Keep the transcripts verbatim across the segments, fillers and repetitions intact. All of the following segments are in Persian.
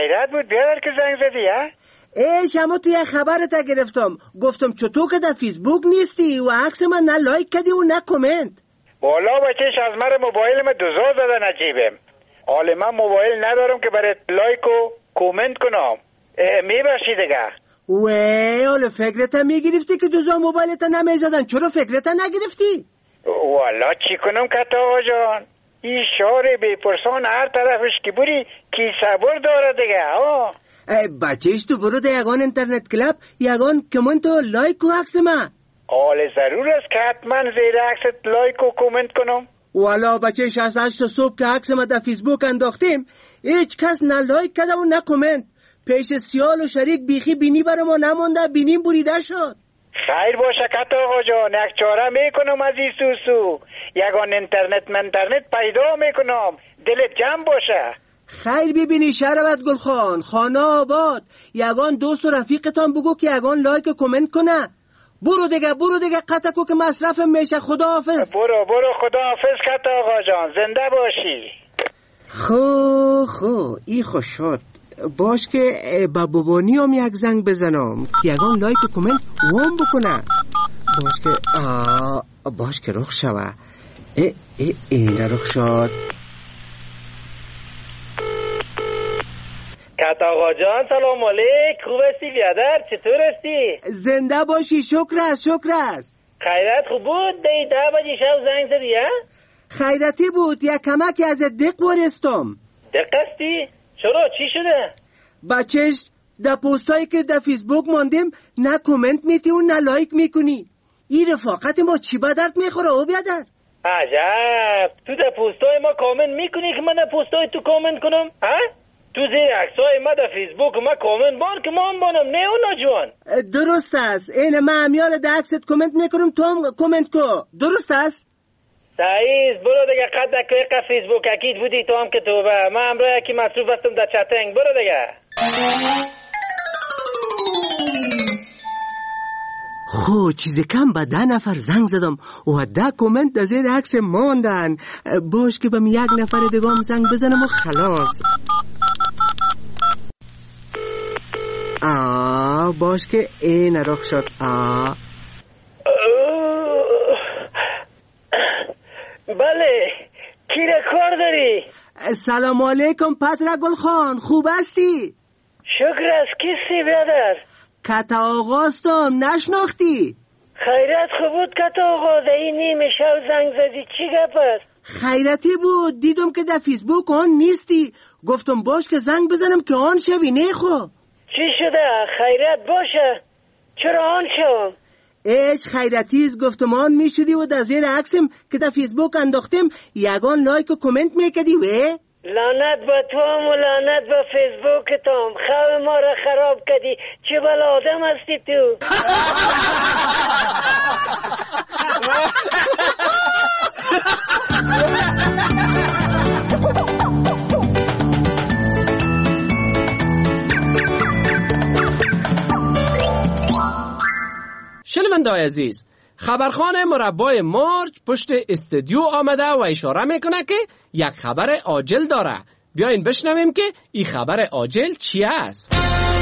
خیرت بود بیادر که زنگ زدی ها؟ ای شما توی خبرت گرفتم، گفتم چطور که در فیسبوک نیستی و عکس من نه لایک کردی و نه کامنت. والا بچهش از من موبایل من دوزار دادن عجیبم. حالا من موبایل ندارم که برای لایک و کومنت کنم. میباشی دیگه. وی حالا فکرت میگرفتی که دوزار موبایلت نمیزدن، چرا فکرت نگرفتی؟ والا چی کنم کتا آقا جان؟ این شهر بی پرسان هر طرفش که بری کی صبر داره دیگه ها. بچهش تو برو در یگان اینترنت کلاب یگان کامنت و لایک و عکس من. حالا ضرور است که حتما زیر عکست لایک و کومنت کنم. والا بچهش از هشت صبح که عکس ما در فیسبوک انداختیم هیچ کس نه لایک کرده و نه کامنت. پیش سیال و شریک بیخی بینی برای ما نمونده، بینیم بریده شد. خیر باشه کتا آقا جان، یک چاره میکنم از این سوسو. یگان اینترنت من اینترنت پیدا میکنم، دلت جمع باشه. خیر ببینی شربت گلخان خانه آباد، یگان دوست و رفیقتان بگو که یگان لایک و کامنت کنه. برو دیگه برو دیگه قطعکو که مصرف میشه. خدا حافظ. برو برو خدا حافظ کتا آقا جان، زنده باشی. خو خو ای خوش شد. باش که با بابانی هم یک زنگ بزنم یگان لایک و کامنت وام بکنه. باش که آه باش که رخ شوه. ای ای این رخ شد. کتا آقا جان سلام علیک، خوب هستی بیادر؟ چطور هستی؟ زنده باشی. شکر است شکر است. خیرت خوب بود؟ دی ده بجی شب زنگ زدی ها؟ خیرتی بود، یک کمک از دق ورستم. دق هستی؟ چرا چی شده؟ بچهش در پوستایی که در فیسبوک ماندیم نه کامنت میتی و نه لایک میکنی. این رفاقت ما چی به درد میخوره او بیادر؟ عجب، تو در پوستای ما کامنت میکنی که من در پوستای تو کامنت کنم؟ ها؟ تو زیر عکسای ما در فیسبوک ما کامنت بان که ما هم بانم، نه اونا جوان. درست است. این من همیال در عکست کامنت میکنم تو هم کامنت کو. درست است؟ سعیز برو دیگه قد که که فیسبوک اکید بودی تو هم که تو به من امرو یکی مصروف هستم در چتنگ. برو دیگه. خو چیز کم به ده نفر زنگ زدم و ده کامنت در زیر عکس ماندن. باش که بهم یک نفر دیگه هم زنگ بزنم و خلاص. آه باش که این رخ شد. آه بله کی را کار داری؟ سلام علیکم پتر گلخان، خوب هستی؟ شکر است. کسی بیادر؟ کتا آقا هستم، نشناختی؟ خیرت خوب بود کتا آقا، در این نیمه شب زنگ زدی، چی گپ است؟ خیرتی بود، دیدم که در فیسبوک آن نیستی، گفتم باش که زنگ بزنم که آن شوی. نه خو چی شده؟ خیرت باشه، چرا آن شوم؟ ایش خیرتیز گفتم آن میشدی و در زیر عکسم که در فیسبوک انداختم یگان لایک و کامنت میکدی. و لعنت با تو هم و لعنت با فیسبوک تو هم، خواب ما را خراب کردی. چه بلا آدم هستی تو؟ شنونده‌های عزیز، خبرخوان مربای مارج پشت استودیو آمده و اشاره میکنه که یک خبر عاجل داره. بیاین بشنویم که این خبر عاجل چی است.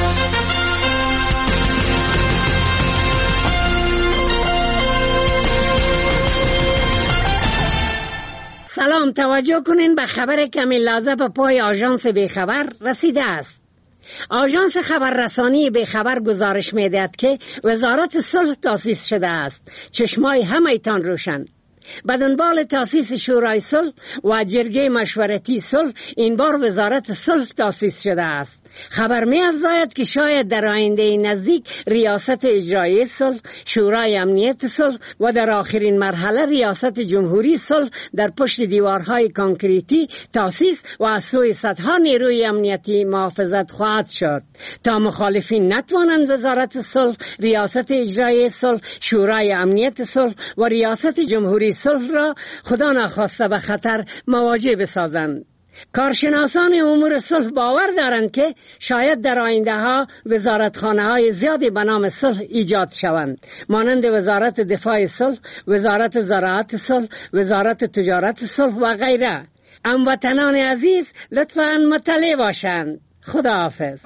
سلام، توجه کنین به خبر کمی لازم به پای آژانس بیخبر رسیده است. آژانس خبررسانی بیخبر گزارش میدهد که وزارت صلح تأسیس شده است. چشمای همه‌تان روشن. به دنبال تأسیس شورای صلح و جرگه مشورتی صلح این بار وزارت صلح تأسیس شده است. خبر می افزاید که شاید در آینده نزدیک ریاست اجرایی صلح، شورای امنیت صلح و در آخرین مرحله ریاست جمهوری صلح در پشت دیوارهای کانکریتی تأسیس و از سوی صدها نیروی امنیتی محافظت خواهد شد تا مخالفین نتوانند وزارت صلح، ریاست اجرایی صلح، شورای امنیت صلح و ریاست جمهوری صلح را خدا نخواسته به خطر مواجه بسازند. کارشناسان امور صلح باور دارند که شاید در آینده ها وزارتخانه های زیادی به نام صلح ایجاد شوند، مانند وزارت دفاع صلح، وزارت زراعت صلح، وزارت تجارت صلح و غیره. هموطنان عزیز لطفاً مطلع باشند. خدا حافظ.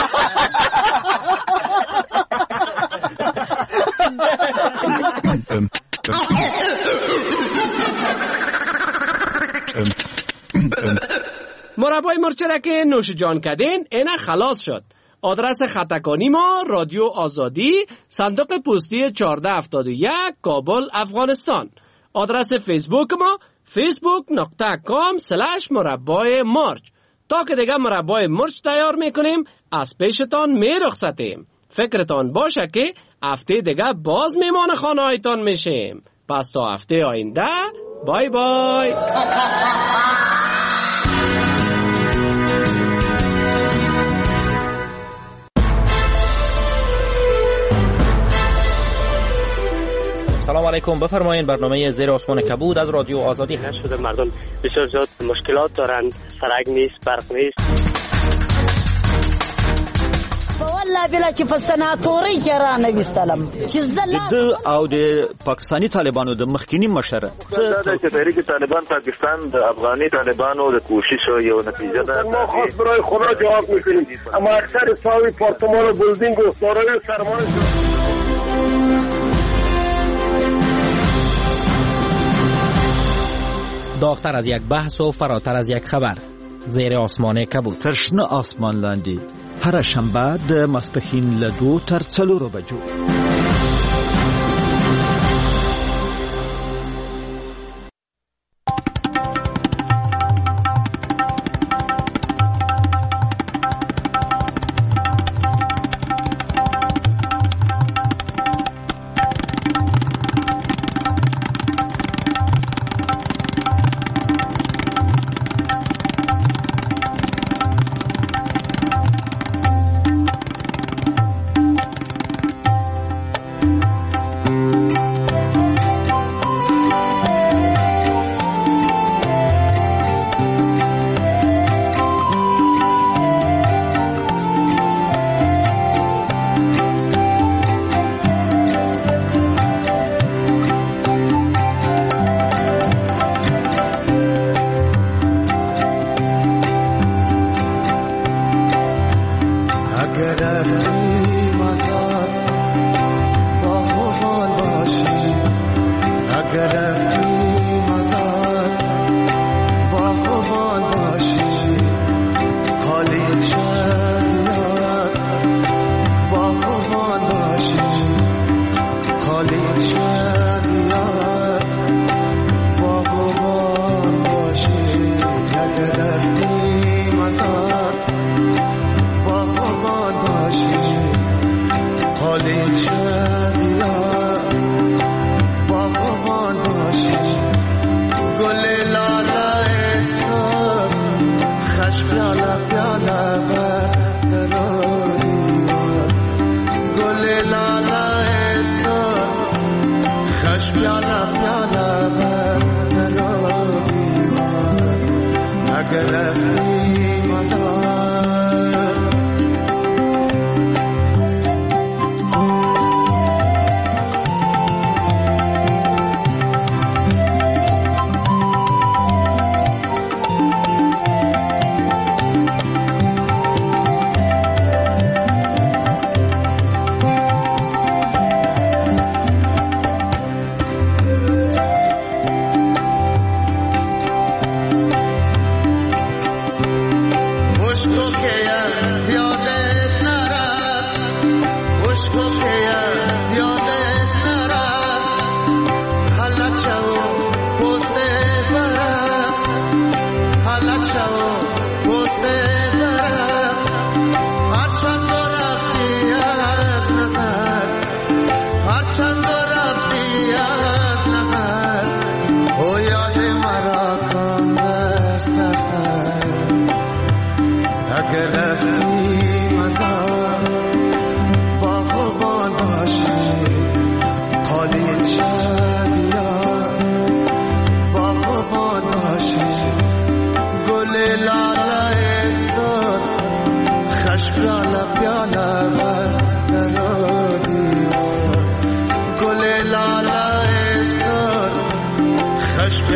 مربای مرچه که نوش جان کردین اینه خلاص شد. آدرس خطکانی ما رادیو آزادی، صندوق پستی چهارده هفتاد و یک، کابل، افغانستان. آدرس فیسبوک ما فیسبوک نقطه کام سلش مربای مرچ. تا که دیگه مربای مرچ تیار میکنیم از پیشتان میرخصتیم. فکرتان باشه که هفته دیگه باز میمان خانه هایتان میشیم. پس تا هفته آینده بای بای. سلام علیکم، بفرمایین. برنامه زیر آسمان کبود از رادیو آزادی هست. شده مردم بسیار زیاد مشکلات دارن، سرک نیست، برق نیست. والله بلا چې په سناتوري کې را نویستلم چې زله د او د پاکستاني طالبانو د مخکینی مشر څه د تحریک طالبان پاکستان د افغاني طالبانو د کوشش یو نتیجه ده. ما خاص برای خدا جواب میکنیم، اما اکثر ساوی پارتمان و بلدینگ و دارای سرمایه داغتر از یک بحث و فراتر از یک خبر. زیر آسمان کبود. ترشنه آسمان لاندی. هر شنبه د ماسپښین له دو تر څلورو بجو.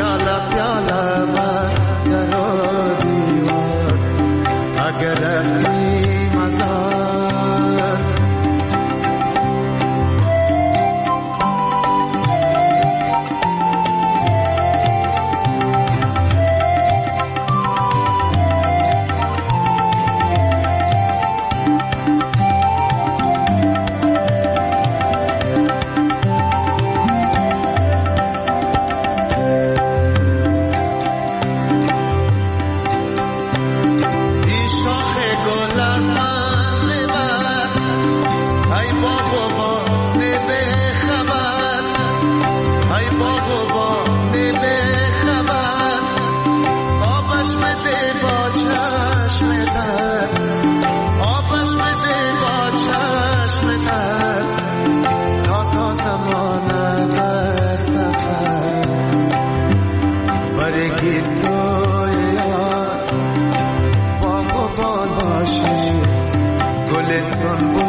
Agar گلستان